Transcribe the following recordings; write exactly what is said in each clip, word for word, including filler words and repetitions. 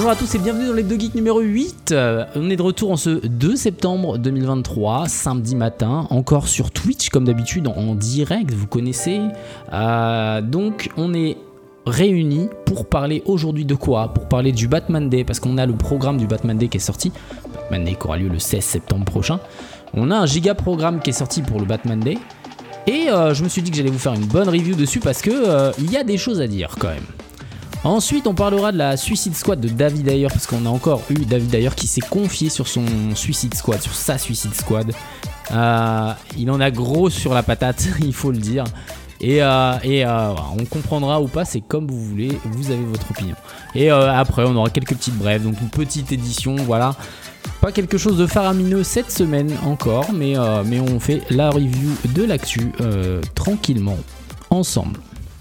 Bonjour à tous et bienvenue dans les deux geeks numéro huit. Euh, on est de retour en ce deux septembre deux mille vingt-trois, samedi matin, encore sur Twitch comme d'habitude en direct, vous connaissez. Euh, donc on est réunis pour parler aujourd'hui de quoi ? Pour parler du Batman Day, parce qu'on a le programme du Batman Day qui est sorti. Batman Day qui aura lieu le seize septembre prochain. On a un giga programme qui est sorti pour le Batman Day. Et euh, je me suis dit que j'allais vous faire une bonne review dessus parce que euh, il y a des choses à dire quand même. Ensuite, on parlera de la Suicide Squad de David Ayer, parce qu'on a encore eu David Ayer qui s'est confié sur son Suicide Squad, sur sa Suicide Squad. Euh, il en a gros sur la patate, il faut le dire. Et, euh, et euh, on comprendra ou pas, c'est comme vous voulez, vous avez votre opinion. Et euh, après, on aura quelques petites brèves, donc une petite édition, voilà. Pas quelque chose de faramineux cette semaine encore, mais, euh, mais on fait la review de l'actu euh, tranquillement, ensemble.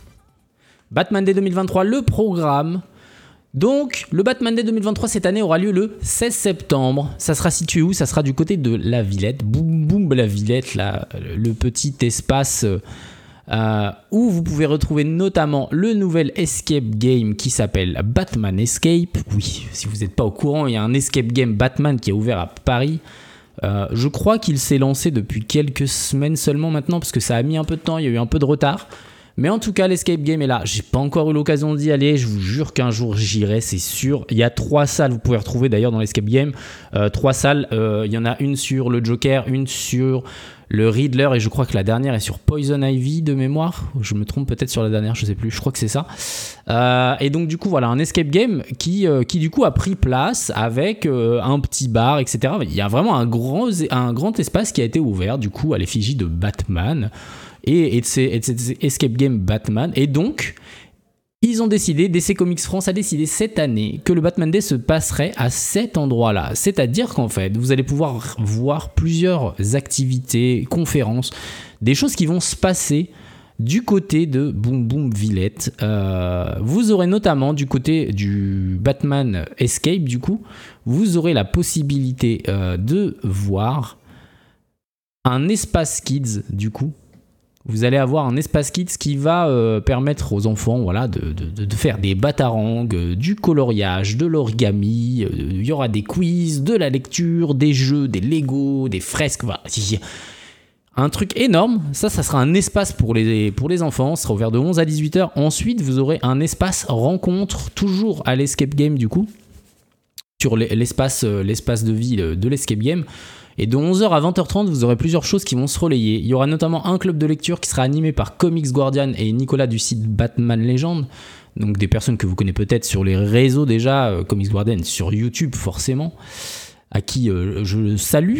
Batman Day deux mille vingt-trois, le programme. Donc, le Batman Day deux mille vingt-trois cette année aura lieu le seize septembre. Ça sera situé où ? Ça sera du côté de la Villette. Boum boum la Villette, là, le petit espace euh, où vous pouvez retrouver notamment le nouvel escape game qui s'appelle Batman Escape. Oui, si vous n'êtes pas au courant, il y a un escape game Batman qui est ouvert à Paris. Euh, je crois qu'il s'est lancé depuis quelques semaines seulement maintenant parce que ça a mis un peu de temps, il y a eu un peu de retard. Mais en tout cas, l'escape game est là. J'ai pas encore eu l'occasion d'y aller. Je vous jure qu'un jour j'irai, c'est sûr. Il y a trois salles, vous pouvez retrouver d'ailleurs dans l'escape game. Euh, trois salles. Euh, il y en a une sur le Joker, une sur le Riddler, et je crois que la dernière est sur Poison Ivy de mémoire. Je me trompe peut-être sur la dernière, je sais plus. Je crois que c'est ça. Euh, et donc du coup, voilà, un escape game qui, euh, qui du coup a pris place avec euh, un petit bar, et cetera. Il y a vraiment un grand, un grand espace qui a été ouvert du coup à l'effigie de Batman. Et, et, de ces, et de ces escape game Batman. Et donc, ils ont décidé, D C Comics France a décidé cette année que le Batman Day se passerait à cet endroit-là. C'est-à-dire qu'en fait, vous allez pouvoir voir plusieurs activités, conférences, des choses qui vont se passer du côté de Boom Boom Villette. Euh, vous aurez notamment du côté du Batman Escape, du coup, vous aurez la possibilité euh, de voir un espace kids, du coup. Vous allez avoir un espace kids qui va euh, permettre aux enfants voilà, de, de, de faire des batarangs, euh, du coloriage, de l'origami, euh, il y aura des quiz, de la lecture, des jeux, des Lego, des fresques, voilà. Un truc énorme, ça, ça sera un espace pour les, pour les enfants, ça sera ouvert de onze à dix-huit heures. Ensuite, vous aurez un espace rencontre, toujours à l'escape game du coup, sur l'espace, l'espace de vie de l'escape game. Et de onze heures à vingt heures trente, vous aurez plusieurs choses qui vont se relayer. Il y aura notamment un club de lecture qui sera animé par Comics Guardian et Nicolas du site Batman Legend. Donc des personnes que vous connaissez peut-être sur les réseaux déjà, euh, Comics Guardian sur YouTube forcément, à qui euh, je salue.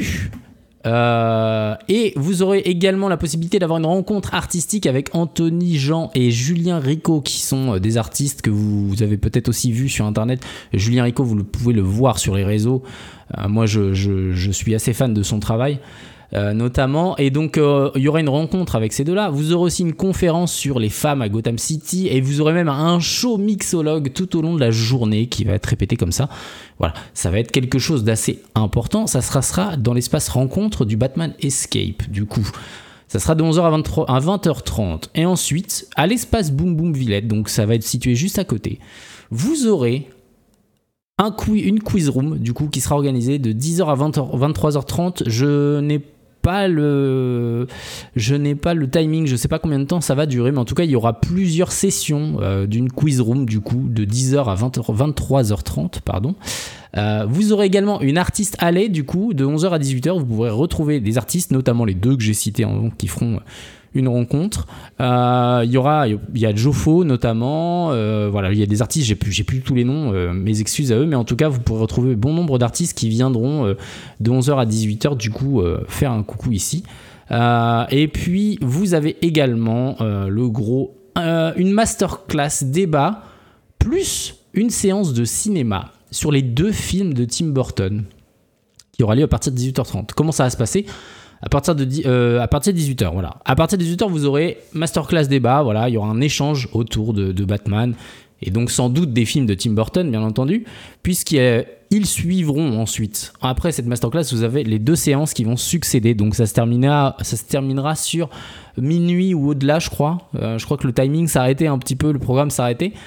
Euh, et vous aurez également la possibilité d'avoir une rencontre artistique avec Anthony Jean et Julien Rico, qui sont des artistes que vous, vous avez peut-être aussi vus sur internet. Julien Rico, vous le, pouvez le voir sur les réseaux. Euh, moi je, je, je suis assez fan de son travail euh, notamment, et donc euh, il y aura une rencontre avec ces deux-là. Vous aurez aussi une conférence sur les femmes à Gotham City, et vous aurez même un show mixologue tout au long de la journée qui va être répété comme ça. Voilà, ça va être quelque chose d'assez important. Ça sera, sera dans l'espace rencontre du Batman Escape du coup. Ça sera de onze heures à vingt heures trente. Et ensuite, à l'espace Boom Boom Villette, donc ça va être situé juste à côté, vous aurez un quiz, une quiz room du coup qui sera organisée de dix heures à vingt-trois heures trente. Je n'ai pas le je n'ai pas le timing, je sais pas combien de temps ça va durer, mais en tout cas il y aura plusieurs sessions euh, d'une quiz room du coup de dix heures à vingt-trois heures trente, pardon. Euh, vous aurez également une artiste alley du coup de onze heures à dix-huit heures. Vous pourrez retrouver des artistes, notamment les deux que j'ai cités en, qui feront une rencontre. Euh, il y aura, il y a Jofo notamment. Euh, voilà, il y a des artistes, j'ai plus, j'ai plus tous les noms. Euh, mes excuses à eux, mais en tout cas, vous pourrez retrouver bon nombre d'artistes qui viendront euh, de onze heures à dix-huit heures. Du coup, euh, faire un coucou ici. Euh, et puis, vous avez également euh, le gros, euh, une masterclass débat plus une séance de cinéma sur les deux films de Tim Burton qui aura lieu à partir de dix-huit heures trente. Comment ça va se passer ? À partir de euh, à partir de dix-huit heures, voilà. À partir de dix-huit heures, vous aurez masterclass débat, voilà, il y aura un échange autour de, de Batman, et donc sans doute des films de Tim Burton, bien entendu, puisqu'ils suivront ensuite. Après cette masterclass, vous avez les deux séances qui vont succéder, donc ça se terminera, ça se terminera sur minuit ou au-delà, je crois. Euh, je crois que le timing s'arrêtait un petit peu, le programme s'arrêtait.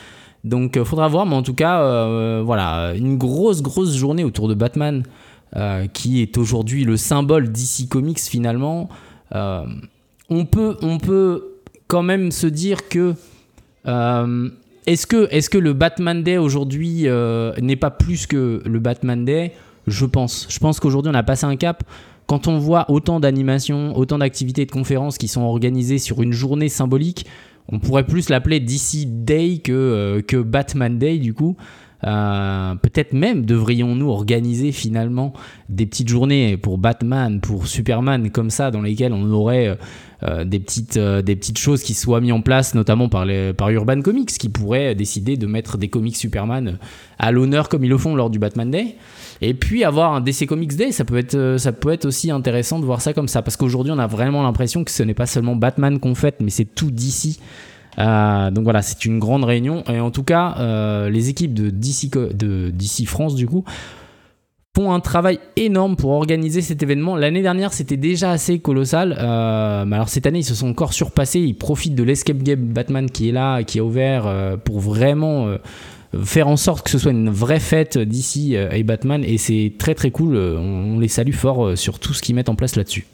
Donc, il euh, faudra voir, mais en tout cas, euh, voilà, une grosse, grosse journée autour de Batman, euh, qui est aujourd'hui le symbole D C Comics finalement. Euh, on peut, on peut quand même se dire que euh, est-ce que, est-ce que le Batman Day aujourd'hui euh, n'est pas plus que le Batman Day ? Je pense. Je pense qu'aujourd'hui, on a passé un cap. Quand on voit autant d'animations, autant d'activités et de conférences qui sont organisées sur une journée symbolique, on pourrait plus l'appeler D C Day que, euh, que Batman Day, du coup. Euh, peut-être même devrions-nous organiser finalement des petites journées pour Batman, pour Superman, comme ça, dans lesquelles on aurait euh, des, petites, euh, des petites choses qui soient mises en place, notamment par, les, par Urban Comics, qui pourraient décider de mettre des comics Superman à l'honneur comme ils le font lors du Batman Day. Et puis avoir un D C Comics Day, ça peut être, ça peut être aussi intéressant de voir ça comme ça, parce qu'aujourd'hui on a vraiment l'impression que ce n'est pas seulement Batman qu'on fête, mais c'est tout D C. Euh, donc voilà, c'est une grande réunion, et en tout cas euh, les équipes de D C, de D C France du coup font un travail énorme pour organiser cet événement. L'année dernière c'était déjà assez colossal, euh, mais alors cette année ils se sont encore surpassés. Ils profitent de l'Escape Game Batman qui est là, qui est ouvert euh, pour vraiment euh, faire en sorte que ce soit une vraie fête d'ici et Batman, et c'est très très cool. On les salue fort sur tout ce qu'ils mettent en place là-dessus.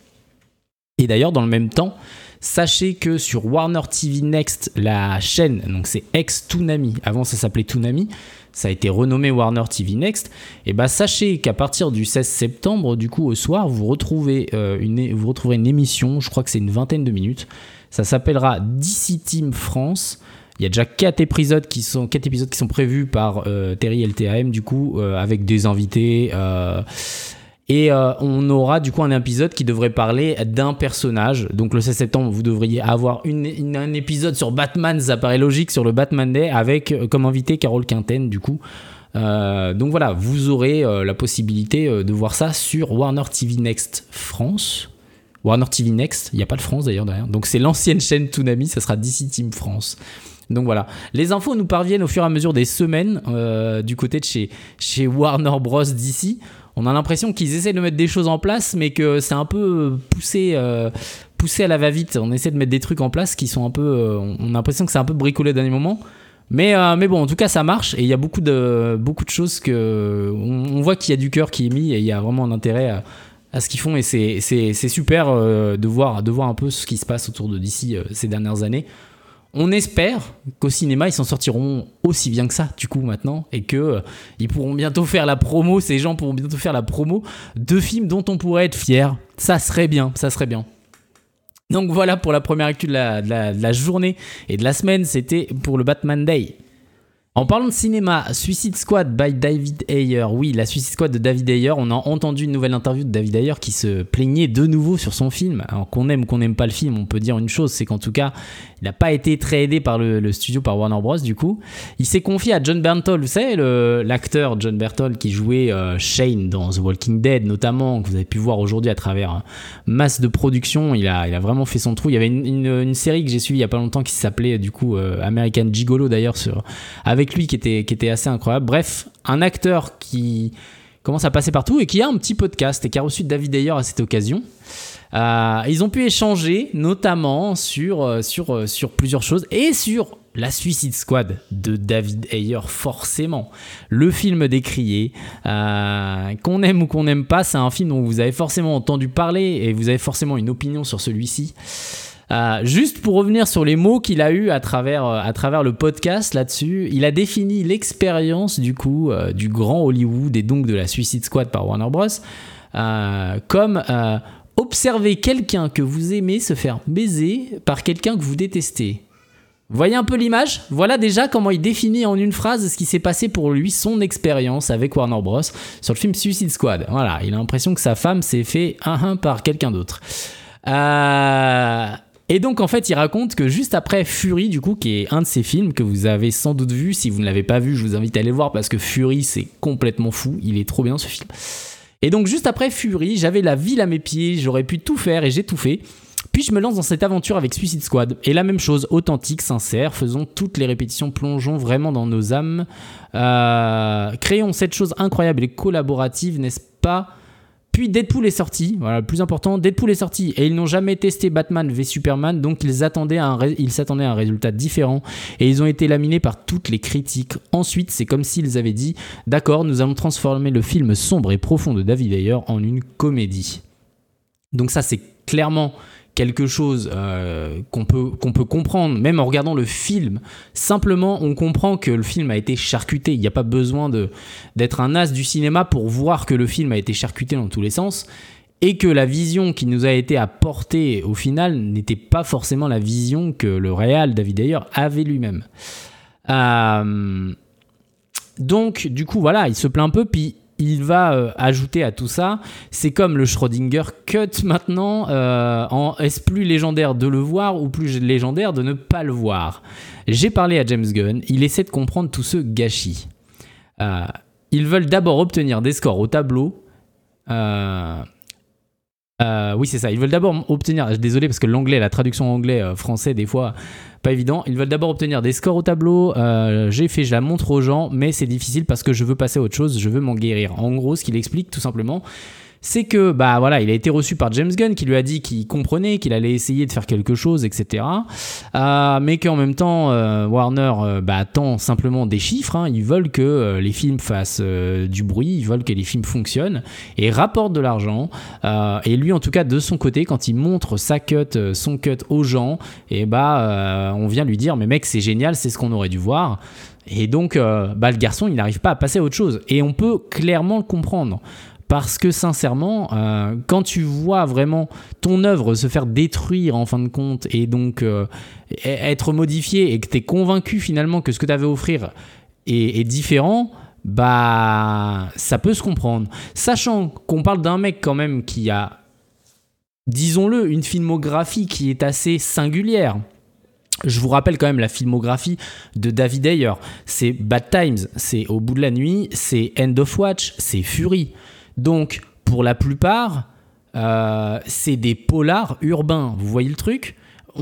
Et d'ailleurs, dans le même temps, sachez que sur Warner T V Next, la chaîne, donc c'est ex-Toonami, avant ça s'appelait Toonami, ça a été renommé Warner T V Next, et bah sachez qu'à partir du seize septembre, du coup au soir, vous retrouvez euh, une, vous retrouverez une émission, je crois que c'est une vingtaine de minutes, ça s'appellera D C Team France. Il y a déjà quatre épisodes qui sont, quatre épisodes qui sont prévus par euh, Terry L T A M, du coup, euh, avec des invités. Euh, et euh, on aura du coup un épisode qui devrait parler d'un personnage. Donc le seize septembre, vous devriez avoir une, une, un épisode sur Batman, ça paraît logique, sur le Batman Day, avec euh, comme invité Carole Quinten, du coup. Euh, donc voilà, vous aurez euh, la possibilité euh, de voir ça sur Warner T V Next France. Warner T V Next, il n'y a pas de France d'ailleurs derrière. Donc c'est l'ancienne chaîne Toonami, ça sera D C Team France. Donc voilà, les infos nous parviennent au fur et à mesure des semaines euh, du côté de chez, chez Warner Bros. D C. On a l'impression qu'ils essaient de mettre des choses en place, mais que c'est un peu poussé, euh, poussé à la va-vite. On essaie de mettre des trucs en place qui sont un peu... Euh, on a l'impression que c'est un peu bricolé au dernier moment. Mais, euh, mais bon, en tout cas, ça marche, et il y a beaucoup de, beaucoup de choses que... On, on voit qu'il y a du cœur qui est mis, et il y a vraiment un intérêt à, à ce qu'ils font, et c'est, c'est, c'est super euh, de, voir, de voir un peu ce qui se passe autour de D C euh, ces dernières années. On espère qu'au cinéma, ils s'en sortiront aussi bien que ça, du coup, maintenant, et qu'ils euh, pourront bientôt faire la promo, ces gens pourront bientôt faire la promo de films dont on pourrait être fier. Ça serait bien, ça serait bien. Donc voilà pour la première actu de la, de la, de la journée et de la semaine, c'était pour le Batman Day. En parlant de cinéma, Suicide Squad by David Ayer. Oui, la Suicide Squad de David Ayer. On a entendu une nouvelle interview de David Ayer qui se plaignait de nouveau sur son film. Alors qu'on aime ou qu'on n'aime pas le film, on peut dire une chose, c'est qu'en tout cas, il n'a pas été très aidé par le, le studio, par Warner Bros. Du coup, il s'est confié à John Bernthal, vous savez, le, l'acteur John Bernthal qui jouait euh, Shane dans The Walking Dead notamment, que vous avez pu voir aujourd'hui à travers euh, masse de production. Il a, il a vraiment fait son trou. Il y avait une, une, une série que j'ai suivie il y a pas longtemps qui s'appelait du coup euh, American Gigolo d'ailleurs sur avec lui qui était, qui était assez incroyable. Bref, un acteur qui commence à passer partout et qui a un petit podcast et qui a reçu David Ayer à cette occasion. Euh, ils ont pu échanger notamment sur, sur, sur plusieurs choses et sur la Suicide Squad de David Ayer, forcément. Le film décrié, euh, qu'on aime ou qu'on n'aime pas, c'est un film dont vous avez forcément entendu parler et vous avez forcément une opinion sur celui-ci. Euh, juste pour revenir sur les mots qu'il a eu à travers, euh, à travers le podcast là-dessus, il a défini l'expérience du coup euh, du grand Hollywood et donc de la Suicide Squad par Warner Bros. Euh, comme euh, observer quelqu'un que vous aimez se faire baiser par quelqu'un que vous détestez. Vous voyez un peu l'image ? Voilà déjà comment il définit en une phrase ce qui s'est passé pour lui, son expérience avec Warner Bros. Sur le film Suicide Squad. Voilà, il a l'impression que sa femme s'est fait un un par quelqu'un d'autre. Euh... Et donc en fait il raconte que juste après Fury du coup, qui est un de ses films que vous avez sans doute vu, si vous ne l'avez pas vu je vous invite à aller le voir parce que Fury c'est complètement fou, il est trop bien ce film. Et donc juste après Fury, j'avais la ville à mes pieds, j'aurais pu tout faire et j'ai tout fait. Puis je me lance dans cette aventure avec Suicide Squad. Et la même chose, authentique, sincère, faisons toutes les répétitions, plongeons vraiment dans nos âmes. Euh, créons cette chose incroyable et collaborative, n'est-ce pas ? Puis Deadpool est sorti, voilà le plus important, Deadpool est sorti et ils n'ont jamais testé Batman v Superman, donc ils, attendaient un ré- ils s'attendaient à un résultat différent et ils ont été laminés par toutes les critiques. Ensuite, c'est comme s'ils avaient dit « D'accord, nous allons transformer le film sombre et profond de David Ayer en une comédie. » Donc ça, c'est clairement quelque chose euh, qu'on peut, qu'on peut comprendre, même en regardant le film. Simplement, on comprend que le film a été charcuté. Il n'y a pas besoin de, d'être un as du cinéma pour voir que le film a été charcuté dans tous les sens et que la vision qui nous a été apportée au final n'était pas forcément la vision que le réal David Ayer avait lui-même. Euh, donc, du coup, voilà, il se plaint un peu, puis il va euh, ajouter à tout ça, c'est comme le Schrödinger Cut maintenant, euh, en, est-ce plus légendaire de le voir ou plus légendaire de ne pas le voir ? J'ai parlé à James Gunn, il essaie de comprendre tout ce gâchis. Euh, ils veulent d'abord obtenir des scores au tableau. Euh, euh, oui, c'est ça, ils veulent d'abord obtenir, désolé parce que l'anglais, la traduction anglais-français, des fois, pas évident. Ils veulent d'abord obtenir des scores au tableau. Euh, j'ai fait, je la montre aux gens, mais c'est difficile parce que je veux passer à autre chose, je veux m'en guérir. En gros, ce qu'il explique tout simplement, c'est que bah voilà, il a été reçu par James Gunn qui lui a dit qu'il comprenait, qu'il allait essayer de faire quelque chose, et cetera. Euh, mais qu'en même temps, euh, Warner euh, bah, attend simplement des chiffres. Hein. Ils veulent que euh, les films fassent euh, du bruit, ils veulent que les films fonctionnent et rapportent de l'argent. Euh, et lui, en tout cas, de son côté, quand il montre sa cut, euh, son cut aux gens, et bah euh, on vient lui dire, mais mec, c'est génial, c'est ce qu'on aurait dû voir. Et donc, euh, bah, le garçon, il n'arrive pas à passer à autre chose. Et on peut clairement le comprendre. Parce que sincèrement, euh, quand tu vois vraiment ton œuvre se faire détruire en fin de compte et donc euh, être modifiée et que tu es convaincu finalement que ce que tu avais à offrir est, est différent, bah ça peut se comprendre. Sachant qu'on parle d'un mec quand même qui a, disons-le, une filmographie qui est assez singulière. Je vous rappelle quand même la filmographie de David Ayer. C'est Bad Times, c'est Au bout de la nuit, c'est End of Watch, c'est Fury. Donc, pour la plupart, euh, c'est des polars urbains. Vous voyez le truc ?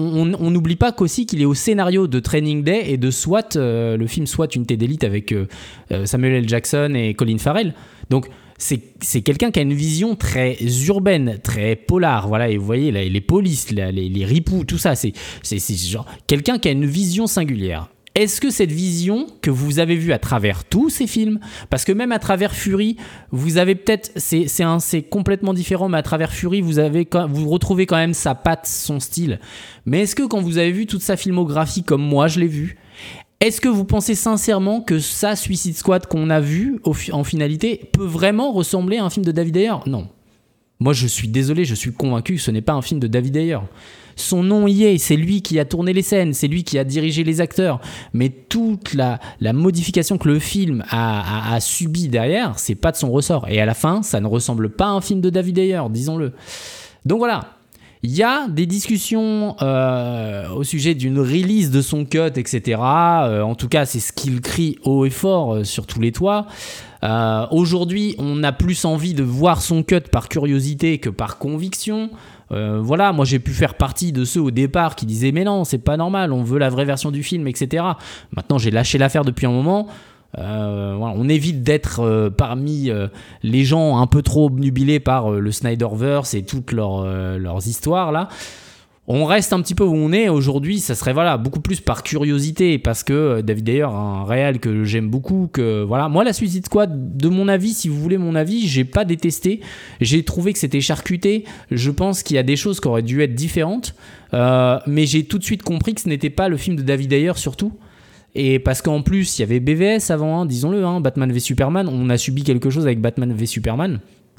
On n'oublie pas qu'aussi qu'il est au scénario de Training Day et de SWAT, euh, le film SWAT, Unité d'élite avec euh, Samuel L. Jackson et Colin Farrell. Donc, c'est, c'est quelqu'un qui a une vision très urbaine, très polar. Voilà, et vous voyez, là, les polices, là, les, les ripoux, tout ça, c'est, c'est, c'est genre quelqu'un qui a une vision singulière. Est-ce que cette vision que vous avez vue à travers tous ces films, parce que même à travers Fury, vous avez peut-être, c'est, c'est, un, c'est complètement différent, mais à travers Fury, vous, avez, vous retrouvez quand même sa patte, son style. Mais est-ce que quand vous avez vu toute sa filmographie comme moi je l'ai vu, est-ce que vous pensez sincèrement que ça, Suicide Squad qu'on a vu au, en finalité, peut vraiment ressembler à un film de David Ayer ? Non. Moi je suis désolé, je suis convaincu que ce n'est pas un film de David Ayer. Son nom y est, c'est lui qui a tourné les scènes, c'est lui qui a dirigé les acteurs. Mais toute la, la modification que le film a, a, a subie derrière, c'est pas de son ressort. Et à la fin, ça ne ressemble pas à un film de David Ayer, disons-le. Donc voilà, il y a des discussions euh, au sujet d'une release de son cut, et cetera. Euh, en tout cas, c'est ce qu'il crie haut et fort euh, sur tous les toits. Euh, aujourd'hui, on a plus envie de voir son cut par curiosité que par conviction. Euh, voilà, moi j'ai pu faire partie de ceux au départ qui disaient mais non, c'est pas normal, on veut la vraie version du film, et cetera. Maintenant j'ai lâché l'affaire depuis un moment. Euh, voilà, on évite d'être euh, parmi euh, les gens un peu trop obnubilés par euh, le Snyderverse et toutes leurs, euh, leurs histoires là. On reste un petit peu où on est aujourd'hui, ça serait voilà, beaucoup plus par curiosité parce que David Ayer, un réal que j'aime beaucoup, que voilà, moi la Suicide Squad, de mon avis, si vous voulez mon avis, j'ai pas détesté, j'ai trouvé que c'était charcuté, je pense qu'il y a des choses qui auraient dû être différentes, euh, mais j'ai tout de suite compris que ce n'était pas le film de David Ayer surtout. Et parce qu'en plus, il y avait B V S avant, hein, disons-le, hein, Batman v Superman, on a subi quelque chose avec Batman v Superman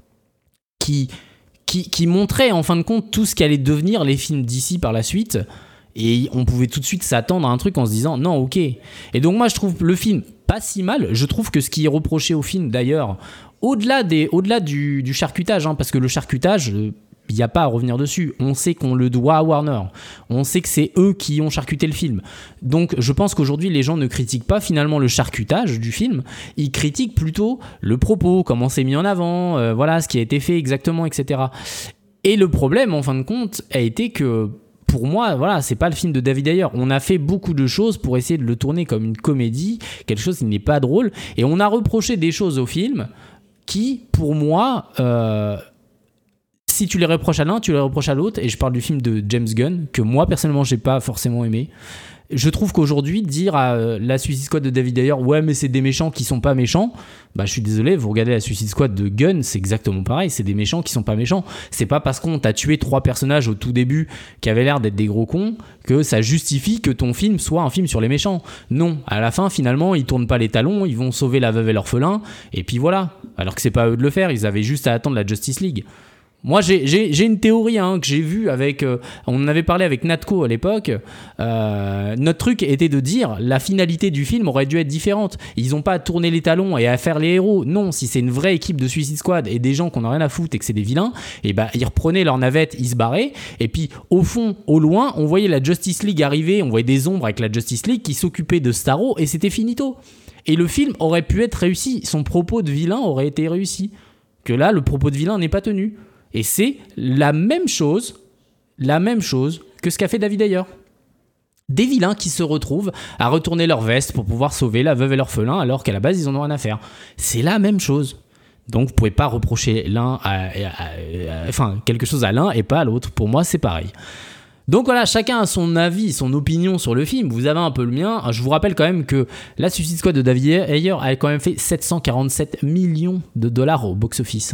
qui... Qui, qui montrait en fin de compte tout ce qu'allaient devenir les films D C par la suite, et on pouvait tout de suite s'attendre à un truc en se disant non, ok. Et donc moi je trouve le film pas si mal. Je trouve que ce qui est reproché au film d'ailleurs, au-delà, des, au-delà du, du charcutage, hein, parce que le charcutage, il n'y a pas à revenir dessus, on sait qu'on le doit à Warner, on sait que c'est eux qui ont charcuté le film, donc je pense qu'aujourd'hui les gens ne critiquent pas finalement le charcutage du film, ils critiquent plutôt le propos, comment c'est mis en avant, euh, voilà ce qui a été fait exactement, etc. Et le problème en fin de compte a été que pour moi, voilà, c'est pas le film de David Ayer. On a fait beaucoup de choses pour essayer de le tourner comme une comédie, quelque chose qui n'est pas drôle, et on a reproché des choses au film qui, pour moi, euh, si tu les reproches à l'un, tu les reproches à l'autre. Et je parle du film de James Gunn, que moi, personnellement, j'ai pas forcément aimé. Je trouve qu'aujourd'hui, dire à la Suicide Squad de David Ayer, ouais, mais c'est des méchants qui sont pas méchants, bah je suis désolé, vous regardez la Suicide Squad de Gunn, c'est exactement pareil, c'est des méchants qui sont pas méchants. C'est pas parce qu'on t'a tué trois personnages au tout début qui avaient l'air d'être des gros cons que ça justifie que ton film soit un film sur les méchants. Non, à la fin, finalement, ils tournent pas les talons, ils vont sauver la veuve et l'orphelin, et puis voilà. Alors que c'est pas à eux de le faire, ils avaient juste à attendre la Justice League. Moi, j'ai, j'ai, j'ai une théorie hein, que j'ai vue avec... Euh, on en avait parlé avec Natko à l'époque. Euh, notre truc était de dire la finalité du film aurait dû être différente. Ils n'ont pas à tourner les talons et à faire les héros. Non, si c'est une vraie équipe de Suicide Squad et des gens qu'on n'a rien à foutre et que c'est des vilains, et bah, ils reprenaient leur navette, ils se barraient. Et puis, au fond, au loin, on voyait la Justice League arriver. On voyait des ombres avec la Justice League qui s'occupaient de Starro et c'était finito. Et le film aurait pu être réussi. Son propos de vilain aurait été réussi. Que là, le propos de vilain n'est pas tenu. Et c'est la même chose, la même chose que ce qu'a fait David Ayer. Des vilains qui se retrouvent à retourner leur veste pour pouvoir sauver la veuve et l'orphelin alors qu'à la base ils en ont rien à faire. C'est la même chose. Donc vous pouvez pas reprocher l'un à, à, à, à, enfin quelque chose à l'un et pas à l'autre. Pour moi c'est pareil. Donc voilà, chacun a son avis, son opinion sur le film. Vous avez un peu le mien. Je vous rappelle quand même que la Suicide Squad de David Ayer a quand même fait sept cent quarante-sept millions de dollars au box-office.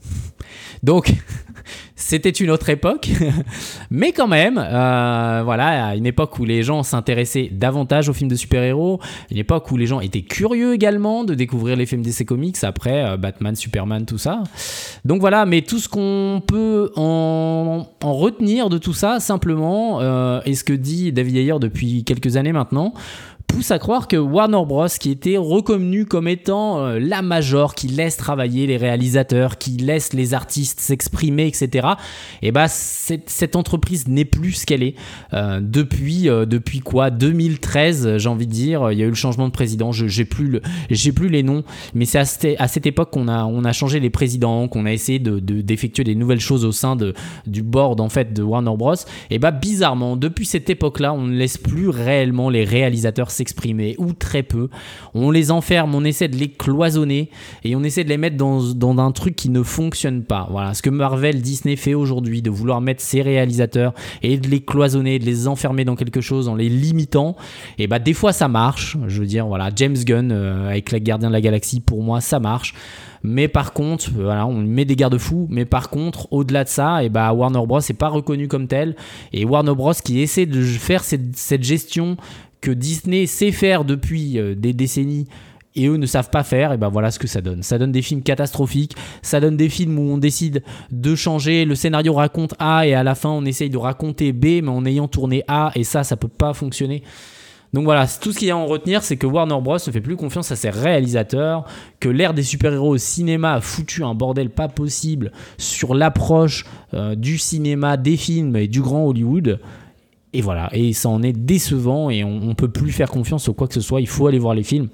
Donc, c'était une autre époque, mais quand même, euh, voilà, à une époque où les gens s'intéressaient davantage aux films de super-héros, une époque où les gens étaient curieux également de découvrir les films D C Comics après euh, Batman, Superman, tout ça. Donc voilà, mais tout ce qu'on peut en, en retenir de tout ça, simplement, euh, est ce que dit David Ayer depuis quelques années maintenant, pousse à croire que Warner Bros, qui était reconnu comme étant euh, la major, qui laisse travailler les réalisateurs, qui laisse les artistes s'exprimer, et cetera, et bah cette, cette entreprise n'est plus ce qu'elle est. Euh, depuis, euh, depuis quoi deux mille treize, j'ai envie de dire, il y a eu le changement de président, je, j'ai, plus le, j'ai plus les noms, mais c'est à cette, à cette époque qu'on a, on a changé les présidents, qu'on a essayé de, de, d'effectuer des nouvelles choses au sein de, du board en fait, de Warner Bros. Et bah bizarrement, depuis cette époque-là, on ne laisse plus réellement les réalisateurs s'exprimer, ou très peu. On les enferme, on essaie de les cloisonner et on essaie de les mettre dans, dans un truc qui ne fonctionne pas. Voilà, ce que Marvel, Disney fait aujourd'hui, de vouloir mettre ses réalisateurs et de les cloisonner, de les enfermer dans quelque chose en les limitant, et bah des fois ça marche. Je veux dire, voilà, James Gunn euh, avec les Gardiens de la Galaxie, pour moi ça marche. Mais par contre, voilà, on met des garde-fous. Mais par contre, au-delà de ça, et bah Warner Bros n'est pas reconnu comme tel. Et Warner Bros qui essaie de faire cette, cette gestion que Disney sait faire depuis euh, des décennies et eux ne savent pas faire, et ben voilà ce que ça donne. Ça donne des films catastrophiques, ça donne des films où on décide de changer, le scénario raconte A et à la fin on essaye de raconter B mais en ayant tourné A, et ça, ça peut pas fonctionner. Donc voilà, tout ce qu'il y a à en retenir, c'est que Warner Bros ne fait plus confiance à ses réalisateurs, que l'ère des super-héros au cinéma a foutu un bordel pas possible sur l'approche euh, du cinéma, des films et du grand Hollywood. Et voilà, et ça en est décevant et on ne peut plus faire confiance au quoi que ce soit, il faut aller voir les films.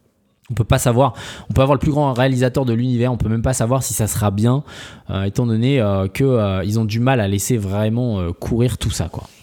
On peut pas savoir, on peut avoir le plus grand réalisateur de l'univers, on peut même pas savoir si ça sera bien, euh, étant donné euh, qu'ils euh, ont du mal à laisser vraiment euh, courir tout ça, quoi.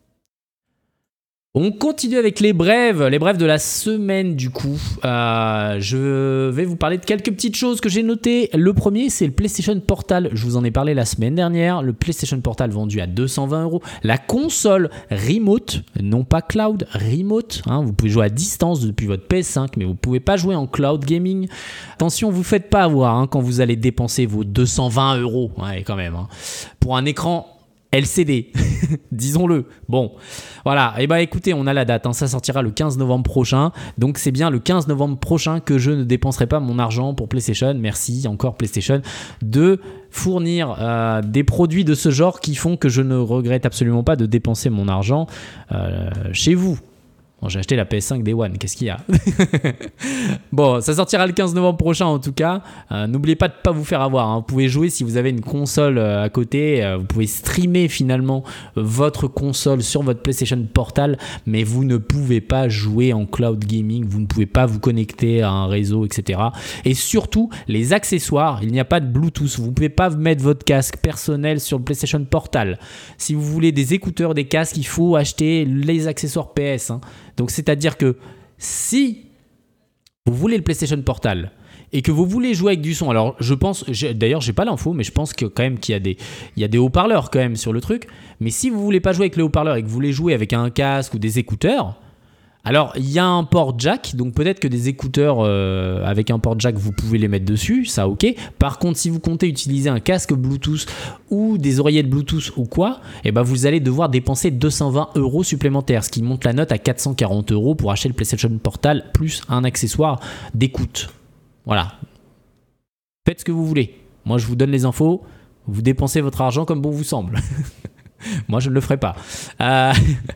On continue avec les brèves, les brèves de la semaine du coup. Euh, je vais vous parler de quelques petites choses que j'ai notées. Le premier, c'est le PlayStation Portal. Je vous en ai parlé la semaine dernière. Le PlayStation Portal vendu à deux cent vingt euros. La console remote, non pas cloud, remote. Hein, vous pouvez jouer à distance depuis votre P S cinq, mais vous ne pouvez pas jouer en cloud gaming. Attention, vous ne faites pas avoir hein, quand vous allez dépenser vos deux cent vingt euros. Ouais, quand même. Hein, pour un écran L C D, disons-le. Bon, voilà. Et bah écoutez, on a la date. Hein. Ça sortira le quinze novembre prochain. Donc c'est bien le quinze novembre prochain que je ne dépenserai pas mon argent pour PlayStation. Merci encore PlayStation de fournir euh, des produits de ce genre qui font que je ne regrette absolument pas de dépenser mon argent euh, chez vous. Bon, j'ai acheté la P S cinq Day One, qu'est-ce qu'il y a? Bon, ça sortira le quinze novembre prochain en tout cas. Euh, n'oubliez pas de ne pas vous faire avoir. Hein. Vous pouvez jouer si vous avez une console euh, à côté. Euh, vous pouvez streamer finalement euh, votre console sur votre PlayStation Portal. Mais vous ne pouvez pas jouer en cloud gaming. Vous ne pouvez pas vous connecter à un réseau, et cetera. Et surtout, les accessoires, il n'y a pas de Bluetooth. Vous ne pouvez pas mettre votre casque personnel sur le PlayStation Portal. Si vous voulez des écouteurs, des casques, il faut acheter les accessoires P S. Hein. Donc c'est-à-dire que si vous voulez le PlayStation Portal, et que vous voulez jouer avec du son, alors je pense, j'ai, d'ailleurs j'ai pas l'info, mais je pense que quand même qu'il y a des, il y a des haut-parleurs quand même sur le truc, mais si vous voulez pas jouer avec les haut-parleurs et que vous voulez jouer avec un casque ou des écouteurs, alors il y a un port jack, donc peut-être que des écouteurs euh, avec un port jack vous pouvez les mettre dessus, ça ok. Par contre si vous comptez utiliser un casque Bluetooth ou des oreillettes Bluetooth ou quoi, et ben vous allez devoir dépenser deux cent vingt euros supplémentaires, ce qui monte la note à quatre cent quarante euros pour acheter le PlayStation Portal plus un accessoire d'écoute. Voilà. Faites ce que vous voulez. Moi je vous donne les infos, vous dépensez votre argent comme bon vous semble. Moi je ne le ferai pas. Euh...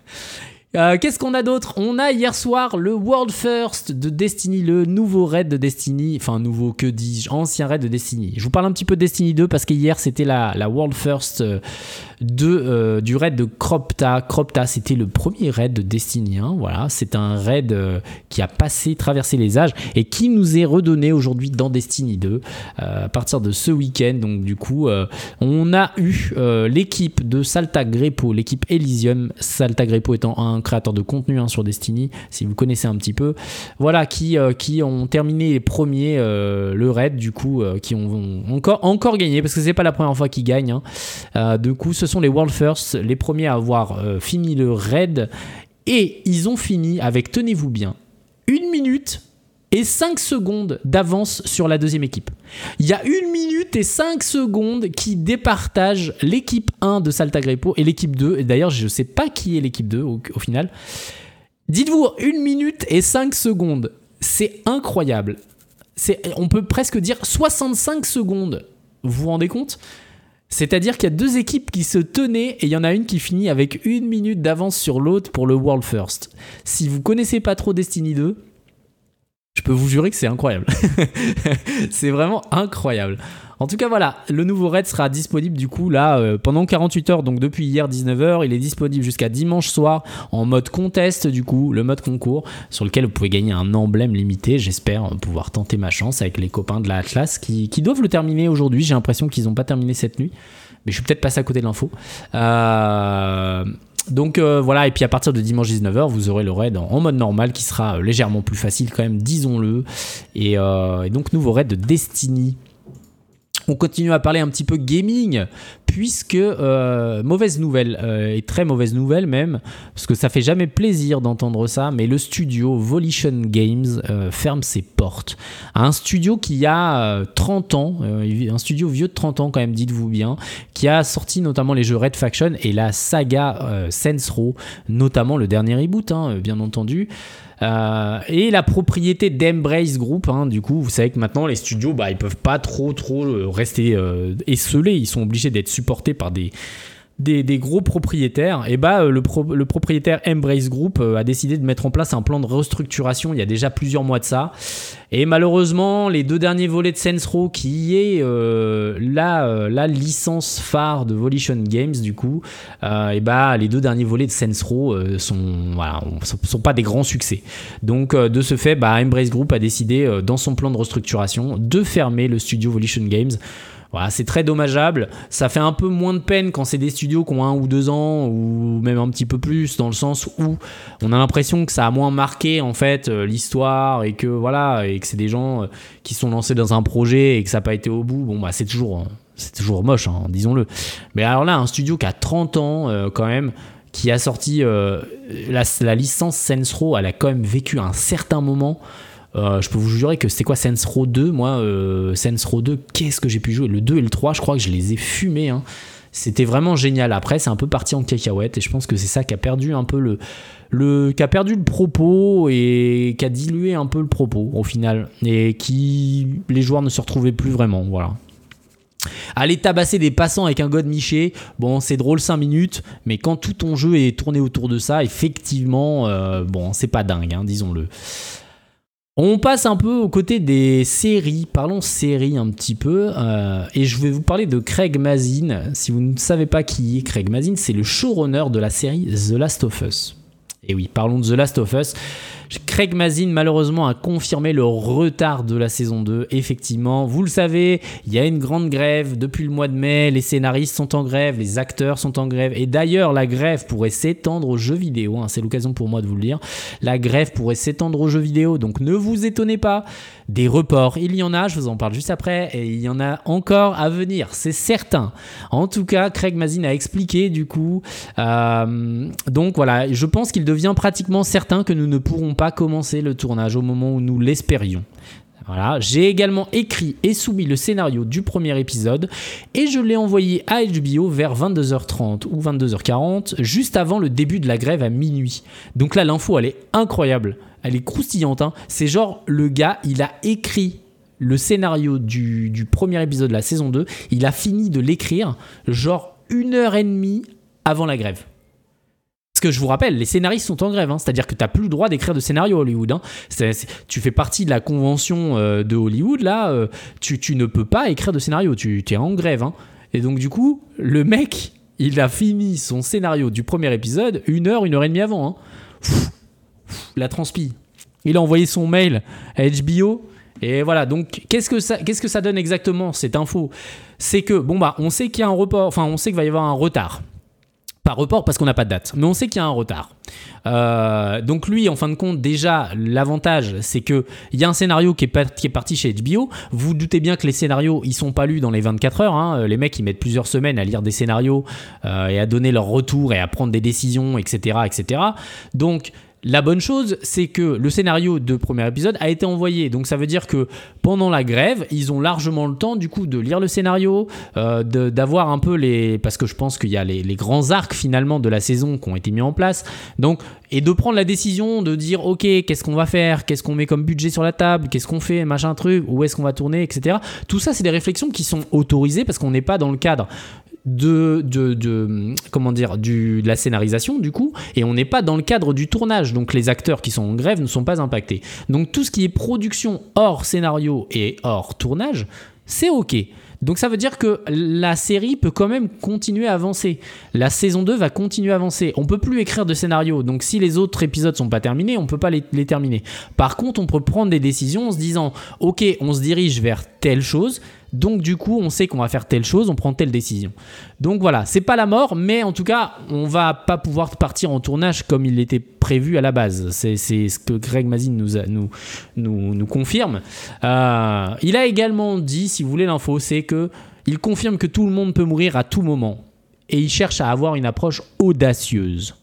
Euh, qu'est-ce qu'on a d'autre ? On a hier soir le World First de Destiny, le nouveau raid de Destiny, enfin nouveau que dis-je, ancien raid de Destiny. Je vous parle un petit peu de Destiny deux parce qu'hier c'était la, la World First euh, de, euh, du raid de Cropta. Cropta c'était le premier raid de Destiny un, voilà, c'est un raid euh, qui a passé, traversé les âges et qui nous est redonné aujourd'hui dans Destiny deux euh, à partir de ce week-end. Donc du coup euh, on a eu euh, l'équipe de Salta Grepo, l'équipe Elysium, Salta Grepo étant un créateur de contenu hein, sur Destiny, si vous connaissez un petit peu, voilà, qui, euh, qui ont terminé les premiers euh, le raid, du coup, euh, qui ont, ont encore, encore gagné, parce que c'est pas la première fois qu'ils gagnent. Hein. Euh, du coup, ce sont les World First, les premiers à avoir euh, fini le raid, et ils ont fini avec, tenez-vous bien, une minute et cinq secondes d'avance sur la deuxième équipe. Il y a une minute et cinq secondes qui départagent l'équipe un de Salta Grepo et l'équipe deux. Et d'ailleurs, je ne sais pas qui est l'équipe deux au, au final. Dites-vous, une minute et cinq secondes. C'est incroyable. C'est, on peut presque dire soixante-cinq secondes. Vous vous rendez compte ? C'est-à-dire qu'il y a deux équipes qui se tenaient et il y en a une qui finit avec une minute d'avance sur l'autre pour le World First. Si vous ne connaissez pas trop Destiny deux, je peux vous jurer que c'est incroyable. C'est vraiment incroyable. En tout cas, voilà, le nouveau raid sera disponible du coup là euh, pendant quarante-huit heures, donc depuis hier dix-neuf heures. Il est disponible jusqu'à dimanche soir en mode contest, du coup, le mode concours, sur lequel vous pouvez gagner un emblème limité. J'espère pouvoir tenter ma chance avec les copains de la Atlas qui, qui doivent le terminer aujourd'hui. J'ai l'impression qu'ils n'ont pas terminé cette nuit, mais je suis peut-être passé à côté de l'info. Euh... Donc euh, voilà, et puis à partir de dimanche dix-neuf heures, vous aurez le raid en, en mode normal qui sera légèrement plus facile quand même, disons-le. Et, euh, et donc nouveau raid de Destiny. On continue à parler un petit peu gaming, puisque, euh, mauvaise nouvelle, euh, et très mauvaise nouvelle même, parce que ça fait jamais plaisir d'entendre ça, mais le studio Volition Games euh, ferme ses portes. Un studio qui a euh, trente ans, euh, un studio vieux de trente ans quand même, dites-vous bien, qui a sorti notamment les jeux Red Faction et la saga euh, Saints Row, notamment le dernier reboot, hein, bien entendu. Euh, et la propriété d'Embrace Group, hein, du coup vous savez que maintenant les studios bah, ils peuvent pas trop trop rester euh, esselés, ils sont obligés d'être supportés par des, des, des gros propriétaires. Et bah le, pro, le propriétaire Embrace Group euh, a décidé de mettre en place un plan de restructuration il y a déjà plusieurs mois de ça, et malheureusement les deux derniers volets de Saints Row, qui est euh, la, euh, la licence phare de Volition Games du coup, euh, et bah les deux derniers volets de Saints Row euh, sont, voilà, sont, sont pas des grands succès. Donc euh, de ce fait bah, Embrace Group a décidé euh, dans son plan de restructuration de fermer le studio Volition Games. Voilà, c'est très dommageable. Ça fait un peu moins de peine quand c'est des studios qui ont un ou deux ans, ou même un petit peu plus, dans le sens où on a l'impression que ça a moins marqué en fait euh, l'histoire, et que voilà, et que c'est des gens euh, qui sont lancés dans un projet et que ça n'a pas été au bout. Bon bah c'est toujours, c'est toujours moche, hein, disons-le. Mais alors là, un studio qui a trente ans euh, quand même, qui a sorti euh, la, la licence Saints Row, elle a quand même vécu un certain moment. Euh, je peux vous jurer que c'était quoi Saints Row deux, moi euh, Saints Row deux, qu'est-ce que j'ai pu jouer, le deux et le trois, je crois que je les ai fumés, hein. C'était vraiment génial. Après c'est un peu parti en cacahuète, et je pense que c'est ça qui a perdu un peu le, le qui a perdu le propos, et qui a dilué un peu le propos au final, et qui les joueurs ne se retrouvaient plus vraiment. Voilà. Aller tabasser des passants avec un God Miché, bon c'est drôle cinq minutes, mais quand tout ton jeu est tourné autour de ça, effectivement euh, bon c'est pas dingue, hein, disons-le. On passe un peu aux côtés des séries, parlons séries un petit peu, euh, et je vais vous parler de Craig Mazin. Si vous ne savez pas qui est Craig Mazin, c'est le showrunner de la série The Last of Us. Et oui, parlons de The Last of Us. Craig Mazin malheureusement a confirmé le retard de la saison deux. Effectivement, vous le savez, il y a une grande grève depuis le mois de mai, les scénaristes sont en grève, les acteurs sont en grève, et d'ailleurs la grève pourrait s'étendre aux jeux vidéo, hein, c'est l'occasion pour moi de vous le dire, la grève pourrait s'étendre aux jeux vidéo, donc ne vous étonnez pas, des reports, il y en a, je vous en parle juste après, et il y en a encore à venir, c'est certain. En tout cas, Craig Mazin a expliqué du coup, euh, donc voilà, je pense qu'il devient pratiquement certain que nous ne pourrons pas commencer le tournage au moment où nous l'espérions. Voilà, j'ai également écrit et soumis le scénario du premier épisode et je l'ai envoyé à H B O vers vingt-deux heures trente ou vingt-deux heures quarante, juste avant le début de la grève à minuit. Donc là, l'info, elle est incroyable, elle est croustillante. Hein. C'est genre, le gars, il a écrit le scénario du, du premier épisode de la saison deux, il a fini de l'écrire genre une heure et demie avant la grève. Parce que je vous rappelle, les scénaristes sont en grève, hein, c'est-à-dire que tu n'as plus le droit d'écrire de scénario à Hollywood. Hein. C'est, c'est, tu fais partie de la convention euh, de Hollywood, là, euh, tu, tu ne peux pas écrire de scénario, tu es en grève. Hein. Et donc du coup, le mec, il a fini son scénario du premier épisode une heure, une heure et demie avant. Hein. Pff, pff, la transpi. Il a envoyé son mail à H B O. Et voilà, donc qu'est-ce que ça, qu'est-ce que ça donne exactement, cette info ? C'est que, bon bah, on sait qu'il y a un report, enfin on sait qu'il va y avoir un retard. Pas report parce qu'on n'a pas de date, mais on sait qu'il y a un retard. Euh, donc lui, en fin de compte, déjà, l'avantage, c'est qu'il y a un scénario qui est, pas, qui est parti chez H B O. Vous, vous doutez bien que les scénarios, ils sont pas lus dans les vingt-quatre heures. Hein. Les mecs, ils mettent plusieurs semaines à lire des scénarios euh, et à donner leur retour et à prendre des décisions, et cetera, et cetera. Donc, la bonne chose, c'est que le scénario de premier épisode a été envoyé. Donc ça veut dire que pendant la grève, ils ont largement le temps du coup de lire le scénario, euh, de, d'avoir un peu les... Parce que je pense qu'il y a les, les grands arcs finalement de la saison qui ont été mis en place. Donc, et de prendre la décision de dire ok, qu'est-ce qu'on va faire, qu'est-ce qu'on met comme budget sur la table, qu'est-ce qu'on fait, machin truc, où est-ce qu'on va tourner, et cetera. Tout ça, c'est des réflexions qui sont autorisées parce qu'on n'est pas dans le cadre de, de, de, comment dire, du, de la scénarisation du coup, et on n'est pas dans le cadre du tournage, donc les acteurs qui sont en grève ne sont pas impactés. Donc tout ce qui est production hors scénario et hors tournage, c'est ok. Donc ça veut dire que la série peut quand même continuer à avancer. La saison deux va continuer à avancer. On peut plus écrire de scénario, donc si les autres épisodes sont pas terminés, on peut pas les, les terminer. Par contre, on peut prendre des décisions en se disant ok, on se dirige vers telle chose, donc du coup on sait qu'on va faire telle chose, on prend telle décision. Donc voilà, c'est pas la mort, mais en tout cas on va pas pouvoir partir en tournage comme il était prévu à la base. C'est, c'est ce que Craig Mazin nous, a, nous, nous, nous confirme. Euh, il a également dit, si vous voulez l'info, c'est que il confirme que tout le monde peut mourir à tout moment et il cherche à avoir une approche audacieuse.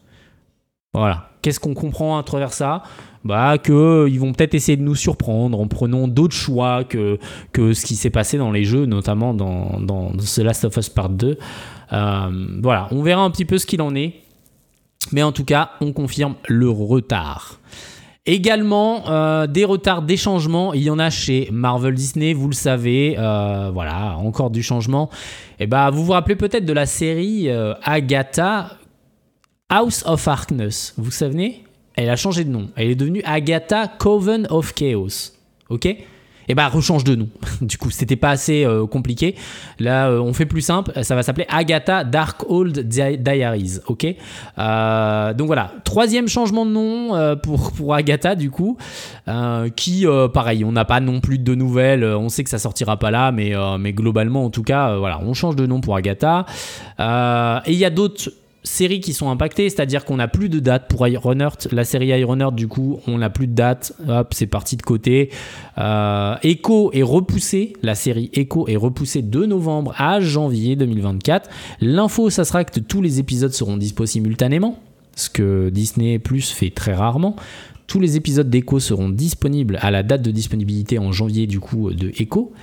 Voilà. Qu'est-ce qu'on comprend à travers ça ? Bah, qu'ils vont peut-être essayer de nous surprendre en prenant d'autres choix que, que ce qui s'est passé dans les jeux, notamment dans, dans The Last of Us Part deux. Euh, voilà, on verra un petit peu ce qu'il en est. Mais en tout cas, on confirme le retard. Également, euh, des retards, des changements, il y en a chez Marvel Disney, vous le savez, euh, voilà, encore du changement. Et bah, vous vous rappelez peut-être de la série euh, Agatha House of Harkness, vous vous souvenez ? Elle a changé de nom, elle est devenue Agatha Coven of Chaos, ok ? Et bah, rechange de nom. Du coup, c'était pas assez euh, compliqué. Là, euh, on fait plus simple. Ça va s'appeler Agatha Darkhold Diaries. Ok. Euh, donc voilà. Troisième changement de nom euh, pour, pour Agatha, du coup. Euh, qui, euh, pareil, on n'a pas non plus de nouvelles. On sait que ça sortira pas là, mais, euh, mais globalement, en tout cas, euh, voilà, on change de nom pour Agatha. Euh, et il y a d'autres séries qui sont impactées, c'est-à-dire qu'on n'a plus de date pour Ironheart. La série Ironheart, du coup, on n'a plus de date. Hop, c'est parti de côté. Euh, Echo est repoussée. La série Echo est repoussée de novembre à janvier deux mille vingt-quatre. L'info, ça sera que tous les épisodes seront dispo simultanément, ce que Disney Plus fait très rarement. Tous les épisodes d'Echo seront disponibles à la date de disponibilité en janvier, du coup, de Echo.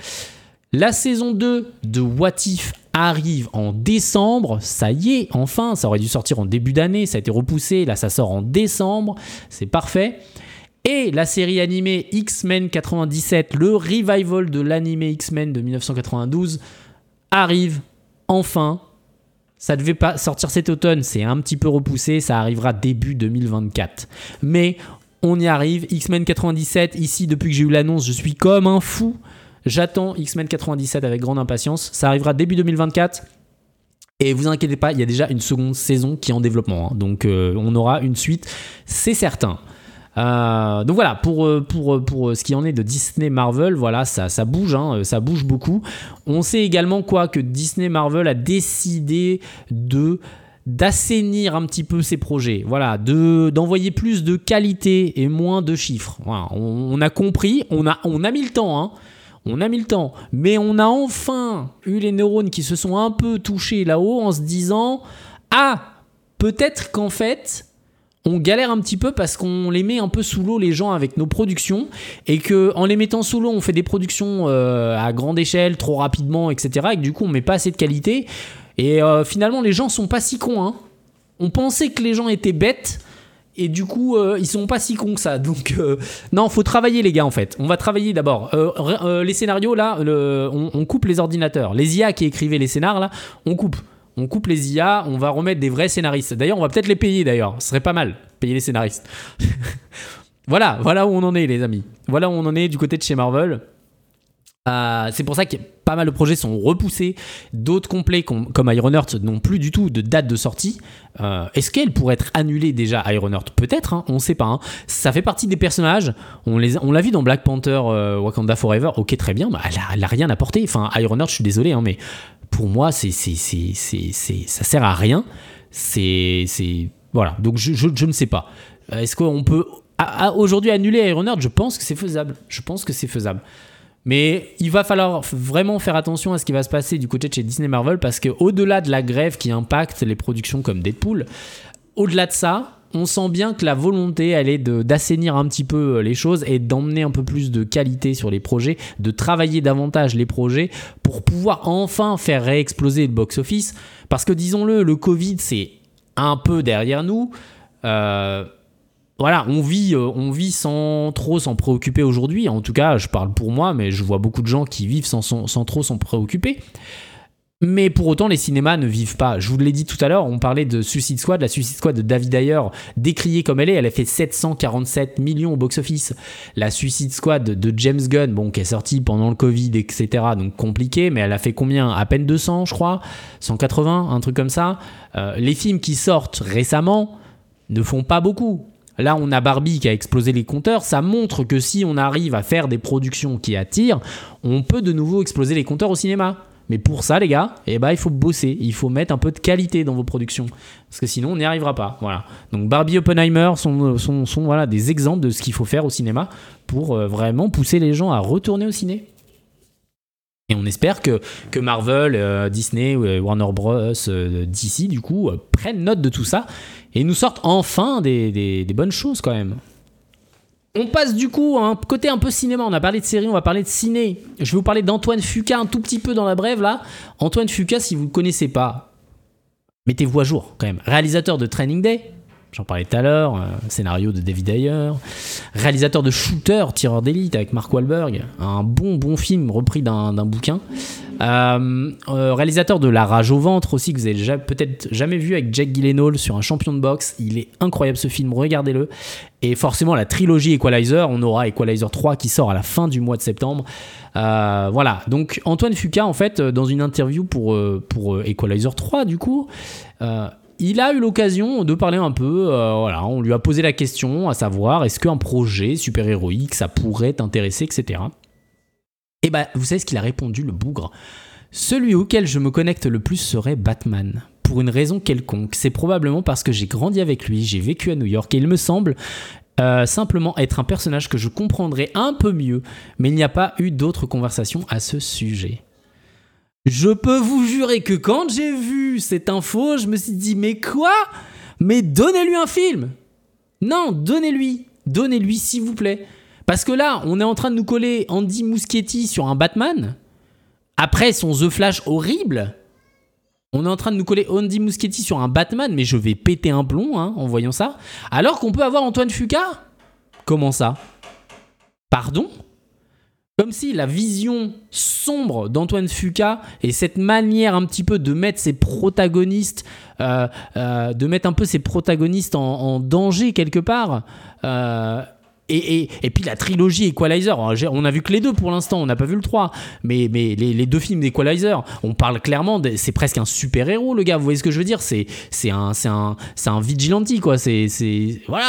La saison deux de What If arrive en décembre, ça y est, enfin, ça aurait dû sortir en début d'année, ça a été repoussé, là ça sort en décembre, c'est parfait. Et la série animée X-Men quatre-vingt-dix-sept, le revival de l'animé X-Men de dix-neuf cent quatre-vingt-douze, arrive enfin. Ça devait pas sortir cet automne, c'est un petit peu repoussé, ça arrivera début deux mille vingt-quatre. Mais on y arrive, X-Men quatre-vingt-dix-sept, ici depuis que j'ai eu l'annonce, je suis comme un fou. J'attends X-Men quatre-vingt-dix-sept avec grande impatience. Ça arrivera début deux mille vingt-quatre. Et vous inquiétez pas, il y a déjà une seconde saison qui est en développement. Hein. Donc euh, on aura une suite, c'est certain. Euh, donc voilà, pour, pour, pour ce qui en est de Disney Marvel, voilà, ça, ça bouge, hein, ça bouge beaucoup. On sait également quoi que Disney Marvel a décidé de d'assainir un petit peu ses projets, voilà, de, d'envoyer plus de qualité et moins de chiffres. Voilà, on, on a compris, on a, on a mis le temps, hein. On a mis le temps, mais on a enfin eu les neurones qui se sont un peu touchés là-haut en se disant « Ah, peut-être qu'en fait, on galère un petit peu parce qu'on les met un peu sous l'eau les gens avec nos productions et qu'en les mettant sous l'eau, on fait des productions euh, à grande échelle, trop rapidement, et cetera. Et que du coup, on met pas assez de qualité. Et euh, finalement, les gens sont pas si cons. Hein. On pensait que les gens étaient bêtes. Et du coup, euh, ils sont pas si cons que ça. Donc, euh, non, faut travailler, les gars, en fait. On va travailler d'abord. Euh, euh, les scénarios, là, le, on, on coupe les ordinateurs. Les I A qui écrivaient les scénars, là, on coupe. On coupe les I A, on va remettre des vrais scénaristes. D'ailleurs, on va peut-être les payer, d'ailleurs. Ce serait pas mal, payer les scénaristes. voilà, voilà où on en est, les amis. Voilà où on en est du côté de chez Marvel. Euh, c'est pour ça que pas mal de projets sont repoussés. D'autres complets, comme, comme Ironheart, n'ont plus du tout de date de sortie. Euh, est-ce qu'elle pourrait être annulée déjà, Ironheart ? Peut-être, hein, on ne sait pas. Hein. Ça fait partie des personnages. On, les, on l'a vu dans Black Panther, euh, Wakanda Forever. Ok, très bien, bah, elle, a, elle a rien apporté. Enfin, Ironheart, je suis désolé, hein, mais pour moi, c'est, c'est, c'est, c'est, c'est, ça sert à rien. C'est, c'est, voilà, donc je, je, je ne sais pas. Est-ce qu'on peut à, à, aujourd'hui annuler Ironheart ? Je pense que c'est faisable. Je pense que c'est faisable. Mais il va falloir vraiment faire attention à ce qui va se passer du côté de chez Disney Marvel parce qu'au-delà de la grève qui impacte les productions comme Deadpool, au-delà de ça, on sent bien que la volonté, elle est de, d'assainir un petit peu les choses et d'emmener un peu plus de qualité sur les projets, de travailler davantage les projets pour pouvoir enfin faire réexploser le box-office. Parce que disons-le, le Covid, c'est un peu derrière nous. Euh... Voilà, on vit, on vit sans trop s'en préoccuper aujourd'hui. En tout cas, je parle pour moi, mais je vois beaucoup de gens qui vivent sans, sans, sans trop s'en préoccuper. Mais pour autant, les cinémas ne vivent pas. Je vous l'ai dit tout à l'heure, on parlait de Suicide Squad. La Suicide Squad de David Ayer, décriée comme elle est, elle a fait sept cent quarante-sept millions au box-office. La Suicide Squad de James Gunn, bon, qui est sortie pendant le Covid, et cetera, donc compliqué, mais elle a fait combien ? À peine deux cents, je crois, cent quatre-vingts, un truc comme ça. Euh, les films qui sortent récemment ne font pas beaucoup. Là, on a Barbie qui a explosé les compteurs. Ça montre que si on arrive à faire des productions qui attirent, on peut de nouveau exploser les compteurs au cinéma. Mais pour ça, les gars, eh ben, il faut bosser. Il faut mettre un peu de qualité dans vos productions. Parce que sinon, on n'y arrivera pas. Voilà. Donc Barbie, Oppenheimer sont, sont, sont voilà, des exemples de ce qu'il faut faire au cinéma pour euh, vraiment pousser les gens à retourner au ciné. Et on espère que, que Marvel, euh, Disney, euh, Warner Bros, euh, D C, du coup, euh, prennent note de tout ça et nous sortent enfin des, des, des bonnes choses quand même. On passe du coup à un côté un peu cinéma. On a parlé de série, on va parler de ciné. Je vais vous parler d'Antoine Fuqua un tout petit peu dans la brève là. Antoine Fuqua, si vous ne le connaissez pas, mettez-vous à jour quand même. Réalisateur de Training Day. J'en parlais tout à l'heure, euh, scénario de David Ayer, réalisateur de Shooter, tireur d'élite avec Mark Wahlberg, un bon bon film repris d'un, d'un bouquin, euh, euh, réalisateur de La Rage au ventre aussi, que vous avez ja- peut-être jamais vu avec Jake Gyllenhaal sur un champion de boxe. Il est incroyable ce film, regardez-le. Et forcément la trilogie Equalizer, on aura Equalizer trois qui sort à la fin du mois de septembre. Euh, voilà, donc Antoine Fuqua en fait, dans une interview pour, euh, pour Equalizer trois du coup, euh, il a eu l'occasion de parler un peu, euh, voilà, on lui a posé la question, à savoir, est-ce qu'un projet super-héroïque, ça pourrait t'intéresser, et cetera. Et bah, vous savez ce qu'il a répondu, le bougre ? Celui auquel je me connecte le plus serait Batman. Pour une raison quelconque, c'est probablement parce que j'ai grandi avec lui, j'ai vécu à New York, et il me semble euh, simplement être un personnage que je comprendrais un peu mieux, mais il n'y a pas eu d'autres conversations à ce sujet. Je peux vous jurer que quand j'ai vu cette info, je me suis dit, mais quoi ? Mais donnez-lui un film ! Non, donnez-lui, donnez-lui s'il vous plaît. Parce que là, on est en train de nous coller Andy Muschietti sur un Batman. Après son The Flash horrible, on est en train de nous coller Andy Muschietti sur un Batman, mais je vais péter un plomb hein, en voyant ça. Alors qu'on peut avoir Antoine Fuqua ? Comment ça ? Pardon ? Comme si la vision sombre d'Antoine Fuqua et cette manière un petit peu de mettre ses protagonistes, euh, euh, de mettre un peu ses protagonistes en, en danger quelque part. Euh, et, et, et puis la trilogie Equalizer, on a vu que les deux pour l'instant, on n'a pas vu le trois, mais, mais les, les deux films d'Equalizer, on parle clairement, de, c'est presque un super-héros le gars, vous voyez ce que je veux dire ? C'est, c'est, un, c'est, un, c'est un vigilante quoi, c'est, c'est, voilà.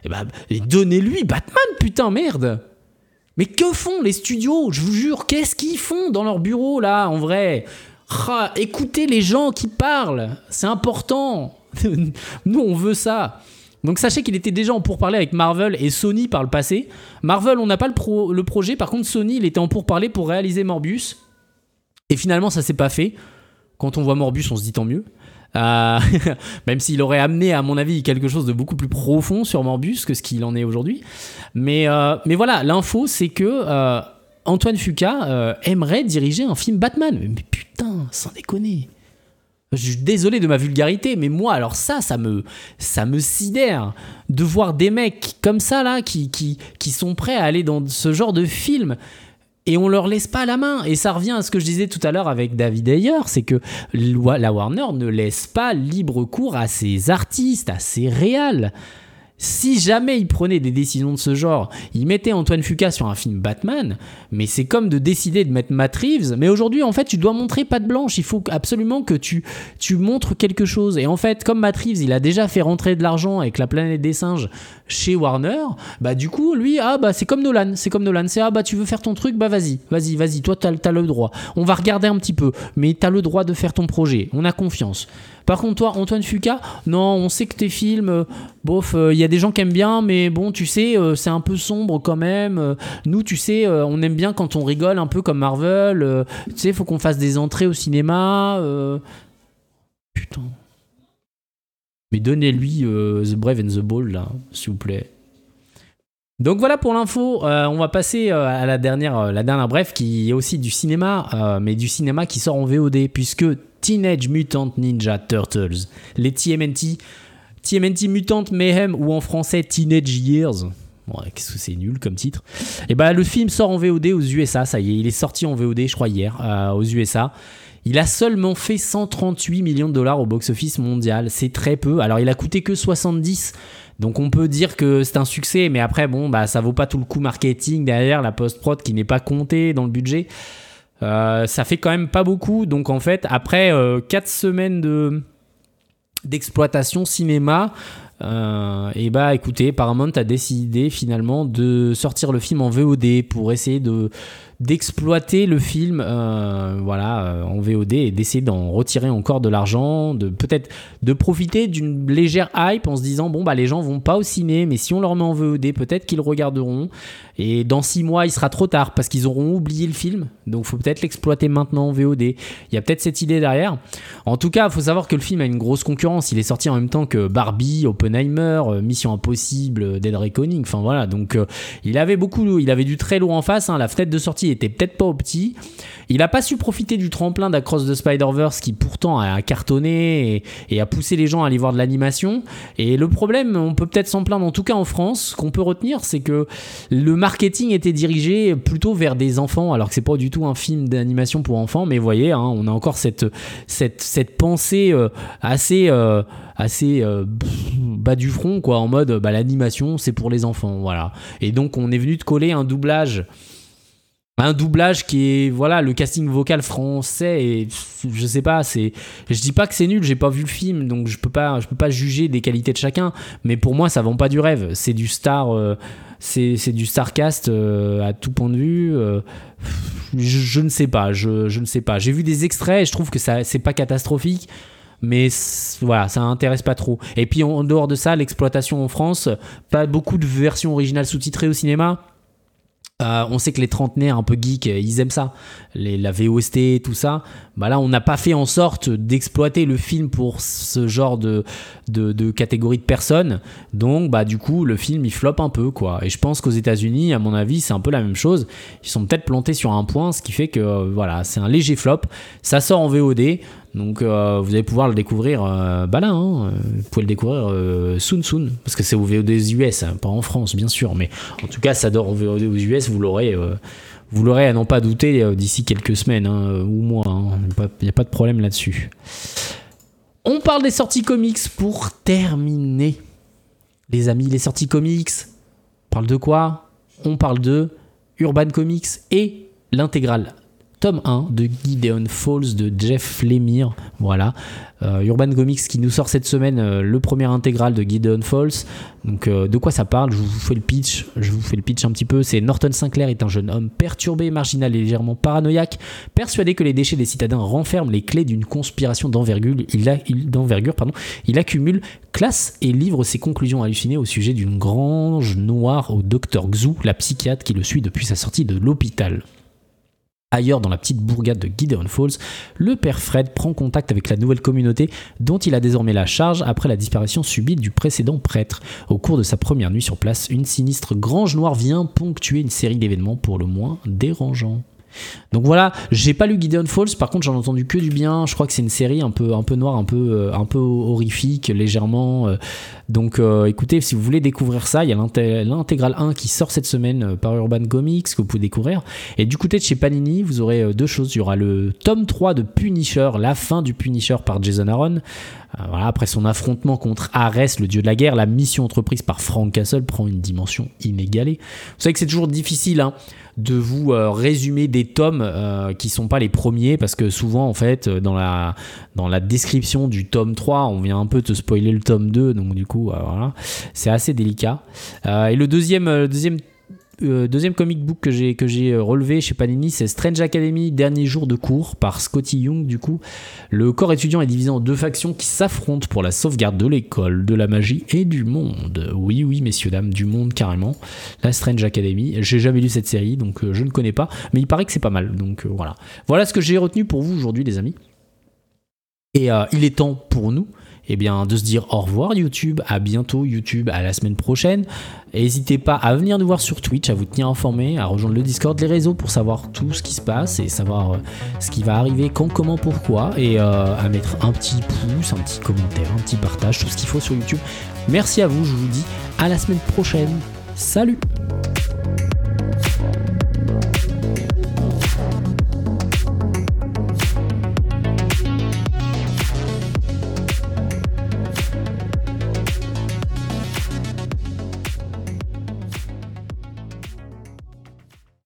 Et bah, et donnez-lui Batman, putain, merde. Mais que font les studios ? Je vous jure, qu'est-ce qu'ils font dans leur bureau, là, en vrai ? Ah, écoutez les gens qui parlent, c'est important. Nous, on veut ça. Donc sachez qu'il était déjà en pourparlers avec Marvel et Sony par le passé. Marvel, on n'a pas le, pro- le projet. Par contre, Sony, il était en pourparlers pour réaliser Morbius. Et finalement, ça s'est pas fait. Quand on voit Morbius, on se dit tant mieux. Euh, même s'il aurait amené, à mon avis, quelque chose de beaucoup plus profond sur Morbius que ce qu'il en est aujourd'hui. Mais, euh, mais voilà, l'info, c'est que euh, Antoine Fuqua euh, aimerait diriger un film Batman. Mais, mais putain, sans déconner. Je suis désolé de ma vulgarité, mais moi, alors ça, ça me, ça me sidère de voir des mecs comme ça, là, qui, qui, qui sont prêts à aller dans ce genre de film et on leur laisse pas la main. Et ça revient à ce que je disais tout à l'heure avec David Ayer, c'est que la Warner ne laisse pas libre cours à ses artistes, à ses réals. Si jamais ils prenaient des décisions de ce genre, ils mettaient Antoine Fuqua sur un film Batman, mais c'est comme de décider de mettre Matt Reeves. Mais aujourd'hui, en fait, tu dois montrer patte blanche. Il faut absolument que tu, tu montres quelque chose. Et en fait, comme Matt Reeves, il a déjà fait rentrer de l'argent avec La Planète des Singes chez Warner, bah du coup, lui, ah bah c'est comme Nolan. C'est comme Nolan. C'est ah bah tu veux faire ton truc, bah vas-y, vas-y, vas-y. Toi, t'as, t'as le droit. On va regarder un petit peu, mais t'as le droit de faire ton projet. On a confiance. Par contre, toi, Antoine Fuqua, non, on sait que tes films, euh, bof, il euh, y a des gens qui aiment bien, mais bon, tu sais, euh, c'est un peu sombre quand même. Euh, nous, tu sais, euh, on aime bien quand on rigole un peu comme Marvel. Euh, tu sais, il faut qu'on fasse des entrées au cinéma. Euh... Putain. Mais donnez-lui euh, The Brave and the Bold, là, s'il vous plaît. Donc voilà pour l'info, euh, on va passer euh, à la dernière, euh, la dernière bref qui est aussi du cinéma, euh, mais du cinéma qui sort en V O D, puisque Teenage Mutant Ninja Turtles, les T M N T, T M N T Mutant Mayhem ou en français Teenage Years, bon, qu'est-ce que c'est nul comme titre, et bah le film sort en V O D aux U S A, ça y est, il est sorti en V O D je crois hier, euh, aux U S A. Il a seulement fait cent trente-huit millions de dollars au box-office mondial, c'est très peu, alors il a coûté que soixante-dix. Donc on peut dire que c'est un succès, mais après bon bah ça vaut pas tout le coup marketing derrière, la post-prod qui n'est pas comptée dans le budget. Euh, ça fait quand même pas beaucoup. Donc en fait après euh, quatre semaines de d'exploitation cinéma, euh, et bah écoutez, Paramount a décidé finalement de sortir le film en V O D pour essayer de d'exploiter le film euh, voilà, euh, en V O D et d'essayer d'en retirer encore de l'argent, de peut-être de profiter d'une légère hype en se disant bon bah les gens vont pas au ciné, mais si on leur met en V O D peut-être qu'ils le regarderont et dans six mois il sera trop tard parce qu'ils auront oublié le film, donc faut peut-être l'exploiter maintenant en V O D. Il y a peut-être cette idée derrière. En tout cas il faut savoir que le film a une grosse concurrence, il est sorti en même temps que Barbie, Oppenheimer, Mission Impossible, Dead Reckoning, enfin voilà, donc euh, il avait beaucoup, il avait du très lourd en face, hein. La fenêtre de sortie était peut-être pas au petit. Il a pas su profiter du tremplin d'Across the Spider-Verse qui pourtant a cartonné et, et a poussé les gens à aller voir de l'animation. Et le problème, on peut peut-être s'en plaindre, en tout cas en France, ce qu'on peut retenir, c'est que le marketing était dirigé plutôt vers des enfants, alors que c'est pas du tout un film d'animation pour enfants. Mais vous voyez, hein, on a encore cette, cette, cette pensée euh, assez... Euh, assez euh, bas du front quoi, en mode bah, l'animation c'est pour les enfants, voilà. Et donc on est venu de coller un doublage un doublage qui est voilà, le casting vocal français, et je sais pas, c'est, je dis pas que c'est nul, j'ai pas vu le film donc je peux pas je peux pas juger des qualités de chacun, mais pour moi ça vend pas du rêve, c'est du star euh, c'est c'est du starcast euh, à tout point de vue. euh, je, je ne sais pas je je ne sais pas j'ai vu des extraits et je trouve que ça c'est pas catastrophique, mais voilà, ça intéresse pas trop. Et puis en dehors de ça, l'exploitation en France, pas beaucoup de versions originales sous-titrées au cinéma. Euh, on sait que les trentenaires un peu geeks, ils aiment ça, les, la V O S T, tout ça. Bah là, on n'a pas fait en sorte d'exploiter le film pour ce genre de, de, de catégorie de personnes. Donc, bah du coup, le film il floppe un peu, quoi. Et je pense qu'aux États-Unis, à mon avis, c'est un peu la même chose. Ils sont peut-être plantés sur un point, ce qui fait que euh, voilà, c'est un léger flop. Ça sort en V O D. Donc euh, vous allez pouvoir le découvrir euh, bah là, hein, vous pouvez le découvrir euh, soon soon, parce que c'est au V O D U S, hein, pas en France bien sûr, mais en tout cas ça dort au V O D aux U S, vous l'aurez, euh, vous l'aurez à n'en pas douter euh, d'ici quelques semaines hein, ou mois, il hein, n'y a pas de problème là-dessus. On parle des sorties comics pour terminer. Les amis, les sorties comics, on parle de quoi ? On parle de Urban Comics et l'intégrale tome un de Gideon Falls de Jeff Lemire. Voilà. Euh, Urban Comics qui nous sort cette semaine euh, le premier intégral de Gideon Falls. Donc euh, de quoi ça parle? Je vous fais le pitch. Je vous fais le pitch un petit peu. C'est Norton Sinclair est un jeune homme perturbé, marginal et légèrement paranoïaque, persuadé que les déchets des citadins renferment les clés d'une conspiration d'envergure. Il, a, il, d'envergure, pardon. Il accumule, classe et livre ses conclusions hallucinées au sujet d'une grange noire au docteur Xu, la psychiatre qui le suit depuis sa sortie de l'hôpital. Ailleurs, dans la petite bourgade de Gideon Falls, le père Fred prend contact avec la nouvelle communauté dont il a désormais la charge après la disparition subite du précédent prêtre. Au cours de sa première nuit sur place, une sinistre grange noire vient ponctuer une série d'événements pour le moins dérangeants. Donc voilà, j'ai pas lu Gideon Falls, par contre j'en ai entendu que du bien. Je crois que c'est une série un peu, un peu noire, un peu, euh, un peu horrifique, légèrement. Euh, donc euh, écoutez, si vous voulez découvrir ça, il y a l'inté- l'intégral un qui sort cette semaine euh, par Urban Comics que vous pouvez découvrir. Et du côté de chez Panini, vous aurez euh, deux choses. Il y aura le tome trois de Punisher, la fin du Punisher par Jason Aaron. Euh, voilà, après son affrontement contre Ares, le dieu de la guerre, la mission entreprise par Frank Castle prend une dimension inégalée. Vous savez que c'est toujours difficile hein, de vous euh, résumer des tomes euh, qui sont pas les premiers, parce que souvent en fait dans la, dans la description du tome trois on vient un peu te spoiler le tome deux, donc du coup euh, voilà, c'est assez délicat. Euh, et le deuxième, euh, deuxième Euh, deuxième comic book que j'ai, que j'ai relevé chez Panini, c'est Strange Academy, dernier jour de cours, par Scotty Young. Du coup, le corps étudiant est divisé en deux factions qui s'affrontent pour la sauvegarde de l'école, de la magie et du monde. Oui, oui, messieurs, dames, du monde carrément. La Strange Academy. J'ai jamais lu cette série, donc euh, je ne connais pas, mais il paraît que c'est pas mal. Donc euh, voilà. Voilà ce que j'ai retenu pour vous aujourd'hui, les amis. Et euh, il est temps pour nous eh bien, de se dire au revoir YouTube, à bientôt YouTube, à la semaine prochaine. N'hésitez pas à venir nous voir sur Twitch, à vous tenir informé, à rejoindre le Discord, les réseaux pour savoir tout ce qui se passe et savoir euh, ce qui va arriver, quand, comment, pourquoi, et euh, à mettre un petit pouce, un petit commentaire, un petit partage, tout ce qu'il faut sur YouTube. Merci à vous, je vous dis à la semaine prochaine. Salut!